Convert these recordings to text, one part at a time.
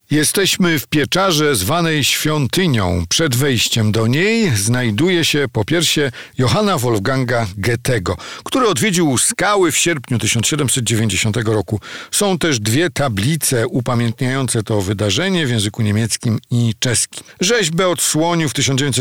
Jesteśmy w pieczarze zwanej Świątynią. Przed wejściem do niej znajduje się popiersie Johanna Wolfganga Goethego, który odwiedził skały w sierpniu 1790 roku. Są też dwie tablice upamiętniające to wydarzenie w języku niemieckim i czeskim. Rzeźbę odsłonił w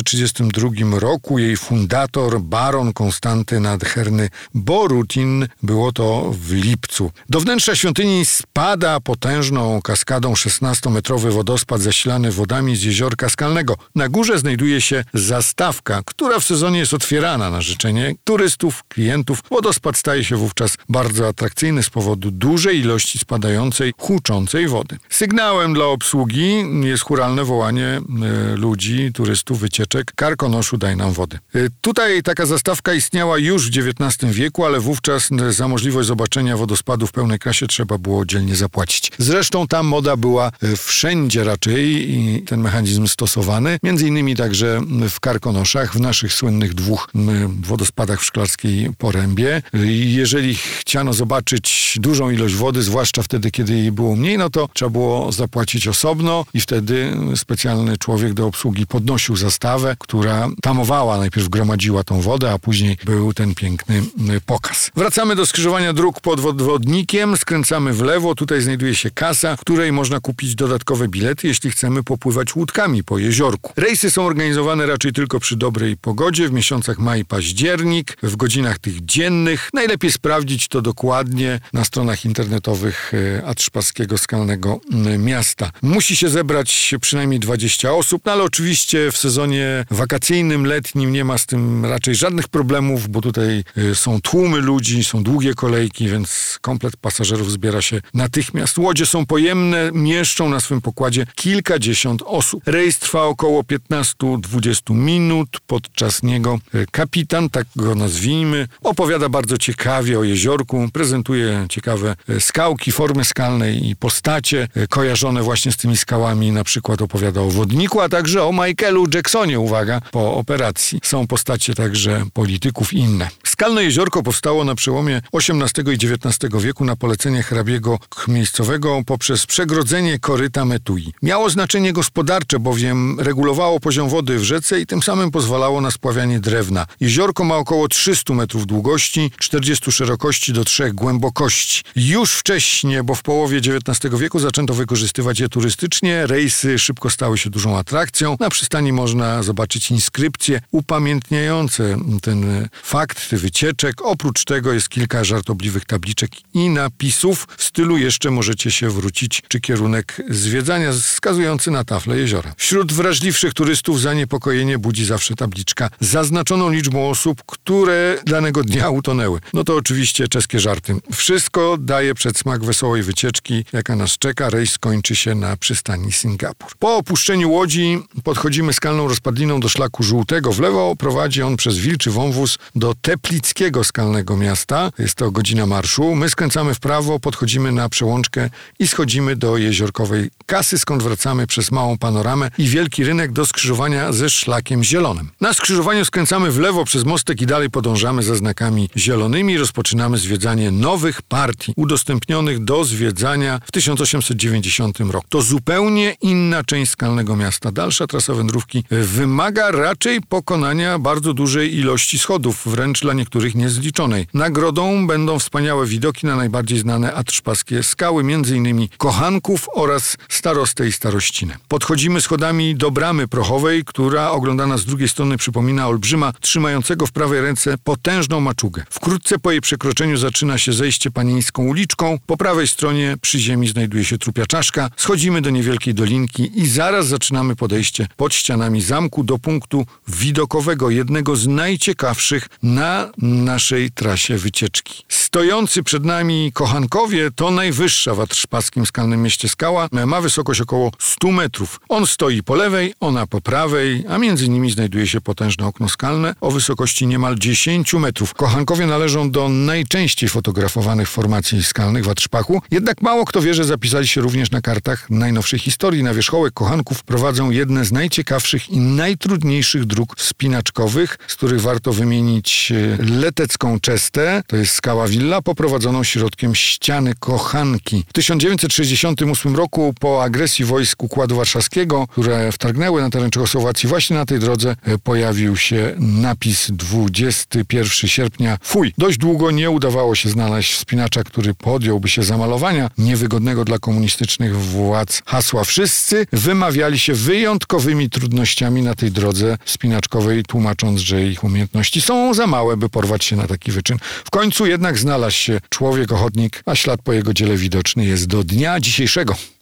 1932 roku jej fundator, baron Konstanty Nadherny Borutin. Było to w lipcu. Do wnętrza świątyni spada potężną kaskadą 16-metrowy wodospad zasilany wodami z jeziorka skalnego. Na górze znajduje się zastawka, która w sezonie jest otwierana na życzenie turystów, klientów. Wodospad staje się wówczas bardzo atrakcyjny z powodu dużej ilości spadającej, huczącej wody. Sygnałem dla obsługi jest chóralne wołanie ludzi, turystów, wycieczek: Karkonoszu, daj nam wody. Tutaj taka zastawka istniała już w XIX wieku, ale wówczas za możliwość zobaczenia wodospadu w pełnej krasie trzeba było oddzielnie zapłacić. Zresztą ta moda była wszędzie raczej i ten mechanizm stosowany, między innymi także w Karkonoszach, w naszych słynnych dwóch wodospadach w Szklarskiej Porębie. Jeżeli chciano zobaczyć dużą ilość wody, zwłaszcza wtedy, kiedy jej było mniej, no to trzeba było zapłacić osobno i wtedy specjalny człowiek do obsługi podnosił zastawę, która tamowała, najpierw gromadziła tą wodę, a później był ten piękny pokaz. Wracamy do skrzyżowania dróg pod Wodnikiem, skręcamy w lewo, tutaj znajduje się kasa, w której można kupić dodatkowe bilety, jeśli chcemy popływać łódkami po jeziorku. Rejsy są organizowane raczej tylko przy dobrej pogodzie, w miesiącach maj, październik, w godzinach tych dziennych. Najlepiej sprawdzić to dokładnie na stronach internetowych Atrszpaskiego Skalnego Miasta. Musi się zebrać przynajmniej 20 osób, no ale oczywiście w sezonie wakacyjnym, letnim nie ma z tym raczej żadnych problemów, bo tutaj są tłumy ludzi, są długie kolejki, więc komplet pasażerów zbiera się natychmiast. Łodzie są pojemne, mieszczą na swym pokładzie kilkadziesiąt osób. Rejs trwa około 15-20 minut. Podczas niego kapitan, tak go nazwijmy, opowiada bardzo ciekawie o jeziorku, prezentuje ciekawe skałki, formy skalne i postacie kojarzone właśnie z tymi skałami. Na przykład opowiada o Wodniku, a także o Michaelu Jacksonie, uwaga, po operacji. Są postacie także polityków i inne. Skalne jeziorko powstało na przełomie XVIII i XIX wieku na polecenie hrabiego miejscowego poprzez przegrodzenie koryta Metui. Miało znaczenie gospodarcze, bowiem regulowało poziom wody w rzece i tym samym pozwalało na spławianie drewna. Jeziorko ma około 300 metrów długości, 40 szerokości do 3 głębokości. Już wcześniej, bo w połowie XIX wieku zaczęto wykorzystywać je turystycznie, rejsy szybko stały się dużą atrakcją. Na przystani można zobaczyć inskrypcje upamiętniające ten fakt wycieczek. Oprócz tego jest kilka żartobliwych tabliczek i napisów. W stylu jeszcze możecie się wrócić, czy kierunek zwiedzania wskazujący na taflę jeziora. Wśród wrażliwszych turystów zaniepokojenie budzi zawsze tabliczka z zaznaczoną liczbą osób, które danego dnia utonęły. No to oczywiście czeskie żarty. Wszystko daje przedsmak wesołej wycieczki, jaka nas czeka. Rejs kończy się na przystani Singapur. Po opuszczeniu łodzi podchodzimy skalną rozpadliną do szlaku żółtego. W lewo prowadzi on przez Wilczy Wąwóz do Teplickiego Skalnego Miasta. Jest to godzina marszu. My skręcamy w prawo, podchodzimy na przełączkę i schodzimy do jeziorkowej kasy, skąd wracamy przez małą panoramę i wielki rynek do skrzyżowania ze Szlakiem Zielonym. Na skrzyżowaniu skręcamy w lewo przez mostek i dalej podążamy za znakami zielonymi. Rozpoczynamy zwiedzanie nowych partii udostępnionych do zwiedzania w 1890 roku. To zupełnie inna część Skalnego Miasta. Dalsza trasa wędrówki wymaga raczej pokonania bardzo dużej ilości schodów, wręcz dla niektórych niezliczonej. Nagrodą będą wspaniałe widoki na najbardziej znane atrszpaskie skały, m.in. Kochanków oraz Starostę i Starościnę. Podchodzimy schodami do bramy prochowej, która oglądana z drugiej strony przypomina olbrzyma trzymającego w prawej ręce potężną maczugę. Wkrótce po jej przekroczeniu zaczyna się zejście Panieńską uliczką. Po prawej stronie przy ziemi znajduje się Trupia Czaszka. Schodzimy do niewielkiej dolinki i zaraz zaczynamy podejście pod ścianami zamku do punktu widokowego, jednego z najciekawszych na naszej trasie wycieczki. Stojący przed nami Kochankowie to najwyższa w Atrszpaskim Skalnym Mieście skała. Ma wysokość około 100 metrów. On stoi po lewej, ona po prawej, a między nimi znajduje się potężne okno skalne o wysokości niemal 10 metrów. Kochankowie należą do najczęściej fotografowanych formacji skalnych w Atrszpachu, jednak mało kto wie, że zapisali się również na kartach najnowszej historii. Na wierzchołek Kochanków prowadzą jedne z najciekawszych i najtrudniejszych dróg wspinaczkowych, z których warto wymienić Letecką Czestę, to jest skała Willa, poprowadzoną środkiem ściany Kochanki. W 1968 roku po agresji wojsk Układu Warszawskiego, które wtargnęły na teren Czechosłowacji, właśnie na tej drodze pojawił się napis 21 sierpnia. Fuj! Dość długo nie udawało się znaleźć wspinacza, który podjąłby się zamalowania niewygodnego dla komunistycznych władz hasła. Wszyscy wymawiali się wyjątkowymi trudnościami na tej drodze wspinaczkowej, tłumacząc, że ich umiejętności są za małe, by porwać się na taki wyczyn. W końcu jednak znalazł się człowiek, ochotnik, a ślad po jego dziele widoczny jest do dnia dzisiejszego.